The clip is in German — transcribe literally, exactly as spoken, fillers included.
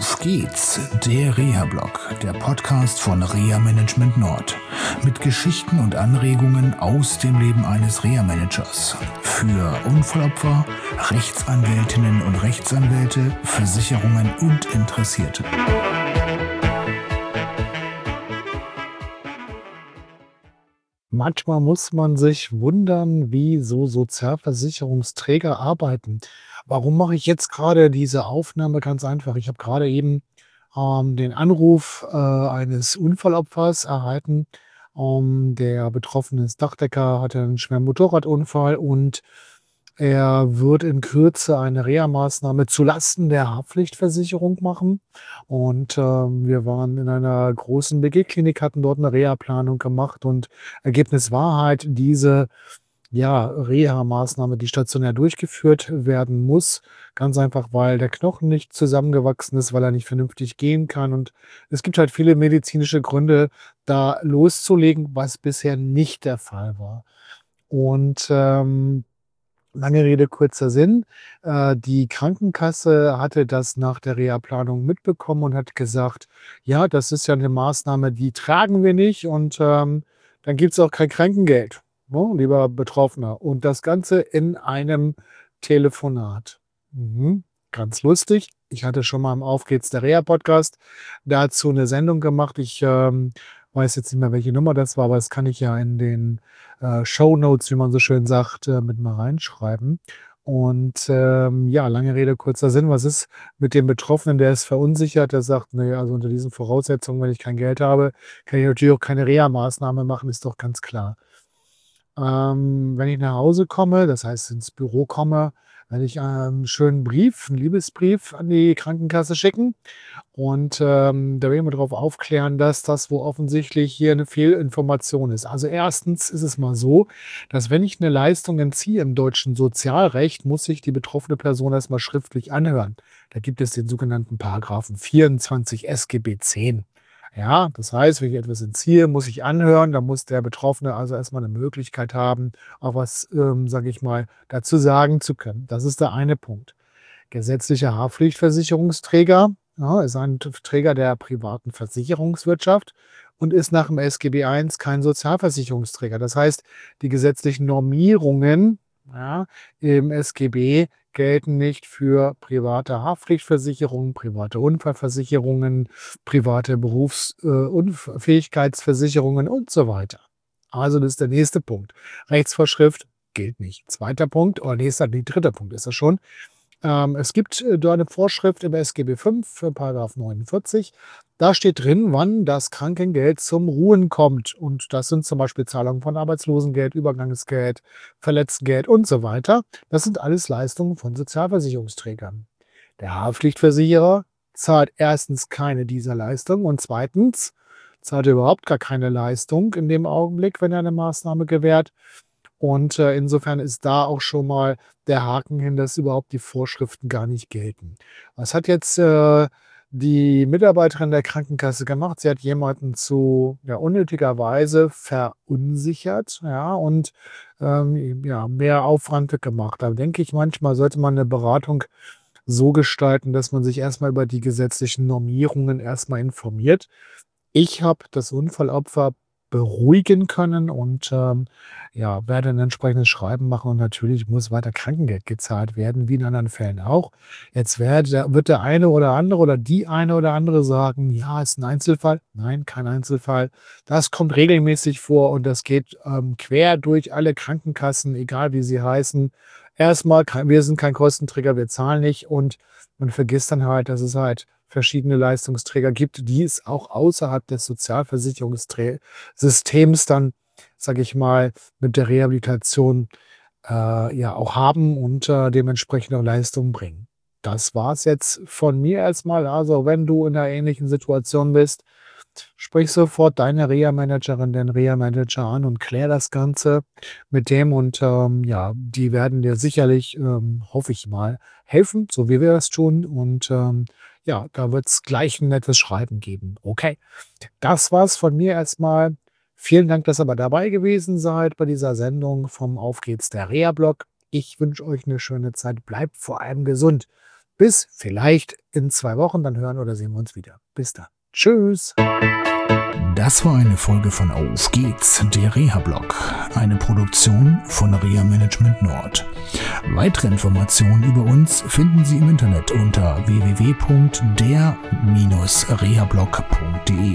Auf geht's, der Reha-Blog, der Podcast von Reha Management Nord. Mit Geschichten und Anregungen aus dem Leben eines Reha-Managers. Für Unfallopfer, Rechtsanwältinnen und Rechtsanwälte, Versicherungen und Interessierte. Manchmal muss man sich wundern, wie so Sozialversicherungsträger arbeiten. Warum mache ich jetzt gerade diese Aufnahme? Ganz einfach. Ich habe gerade eben ähm, den Anruf äh, eines Unfallopfers erhalten. Ähm, der Betroffene ist Dachdecker, hatte einen schweren Motorradunfall und er wird in Kürze eine Reha-Maßnahme zulasten der Haftpflichtversicherung machen. Und ähm, wir waren in einer großen B G-Klinik, hatten dort eine Reha-Planung gemacht und Ergebnis war halt diese ja, Reha-Maßnahme, die stationär durchgeführt werden muss. Ganz einfach, weil der Knochen nicht zusammengewachsen ist, weil er nicht vernünftig gehen kann. Und es gibt halt viele medizinische Gründe, da loszulegen, was bisher nicht der Fall war. Und ähm, lange Rede, kurzer Sinn. Äh, die Krankenkasse hatte das nach der Reha-Planung mitbekommen und hat gesagt, ja, das ist ja eine Maßnahme, die tragen wir nicht und ähm, dann gibt es auch kein Krankengeld, ne, lieber Betroffener. Und das Ganze in einem Telefonat. Mhm. Ganz lustig. Ich hatte schon mal im Auf geht's der Reha-Podcast dazu eine Sendung gemacht. Ich ähm, weiß jetzt nicht mehr, welche Nummer das war, aber das kann ich ja in den äh, Shownotes, wie man so schön sagt, äh, mit mal reinschreiben. Und ähm, ja, lange Rede, kurzer Sinn. Was ist mit dem Betroffenen, der ist verunsichert, der sagt, naja, also unter diesen Voraussetzungen, wenn ich kein Geld habe, kann ich natürlich auch keine Reha-Maßnahme machen, ist doch ganz klar. Ähm, wenn ich nach Hause komme, das heißt ins Büro komme, werde ich einen schönen Brief, einen Liebesbrief an die Krankenkasse schicken. Und ähm, da will ich mal darauf aufklären, dass das wo offensichtlich hier eine Fehlinformation ist. Also erstens ist es mal so, dass wenn ich eine Leistung entziehe im deutschen Sozialrecht, muss sich die betroffene Person erstmal schriftlich anhören. Da gibt es den sogenannten Paragraphen vierundzwanzig S G B zehn. Ja, das heißt, wenn ich etwas entziehe, muss ich anhören. Da muss der Betroffene also erstmal eine Möglichkeit haben, auch was, ähm, sage ich mal, dazu sagen zu können. Das ist der eine Punkt. Gesetzlicher Haftpflichtversicherungsträger, ja, ist ein Träger der privaten Versicherungswirtschaft und ist nach dem S G B eins kein Sozialversicherungsträger. Das heißt, die gesetzlichen Normierungen, ja, im S G B gelten nicht für private Haftpflichtversicherungen, private Unfallversicherungen, private Berufsunfähigkeitsversicherungen und so weiter. Also das ist der nächste Punkt. Rechtsvorschrift gilt nicht. Zweiter Punkt, oder nächster, nee, dritter Punkt ist das schon. Ähm, es gibt äh, da eine Vorschrift im S G B fünf für Paragraph neunundvierzig. Da steht drin, wann das Krankengeld zum Ruhen kommt. Und das sind zum Beispiel Zahlungen von Arbeitslosengeld, Übergangsgeld, Verletztengeld und so weiter. Das sind alles Leistungen von Sozialversicherungsträgern. Der Haftpflichtversicherer zahlt erstens keine dieser Leistungen und zweitens zahlt er überhaupt gar keine Leistung in dem Augenblick, wenn er eine Maßnahme gewährt. Und äh, insofern ist da auch schon mal der Haken hin, dass überhaupt die Vorschriften gar nicht gelten. Was hat jetzt äh, die Mitarbeiterin der Krankenkasse gemacht? Sie hat jemanden zu ja, unnötigerweise verunsichert, ja, und ähm, ja, mehr Aufwand gemacht. Da denke ich, manchmal sollte man eine Beratung so gestalten, dass man sich erstmal über die gesetzlichen Normierungen erstmal informiert. Ich habe das Unfallopfer beruhigen können und ähm, ja, werde ein entsprechendes Schreiben machen und natürlich muss weiter Krankengeld gezahlt werden, wie in anderen Fällen auch. Jetzt wird der, wird der eine oder andere oder die eine oder andere sagen, ja, ist ein Einzelfall. Nein, kein Einzelfall. Das kommt regelmäßig vor und das geht ähm, quer durch alle Krankenkassen, egal wie sie heißen. Erstmal, wir sind kein Kostenträger, wir zahlen nicht und man vergisst dann halt, dass es halt verschiedene Leistungsträger gibt, die es auch außerhalb des Sozialversicherungssystems dann, sage ich mal, mit der Rehabilitation äh, ja auch haben und äh, dementsprechend auch Leistungen bringen. Das war es jetzt von mir erstmal. Also wenn du in einer ähnlichen Situation bist, sprich sofort deine Reha-Managerin, den Reha-Manager an und klär das Ganze mit dem und ähm, ja, die werden dir sicherlich, ähm, hoffe ich mal, helfen, so wie wir das tun und ähm, ja, da wird es gleich ein nettes Schreiben geben. Okay, das war's von mir erstmal. Vielen Dank, dass ihr aber dabei gewesen seid bei dieser Sendung vom Auf geht's der Reha-Blog. Ich wünsche euch eine schöne Zeit. Bleibt vor allem gesund. bis vielleicht in zwei Wochen, dann hören oder sehen wir uns wieder. Bis dann. Tschüss. Das war eine Folge von Auf geht's, der Reha-Blog, eine Produktion von Reha Management Nord. Weitere Informationen über uns finden Sie im Internet unter w w w punkt der Bindestrich rehablog punkt de.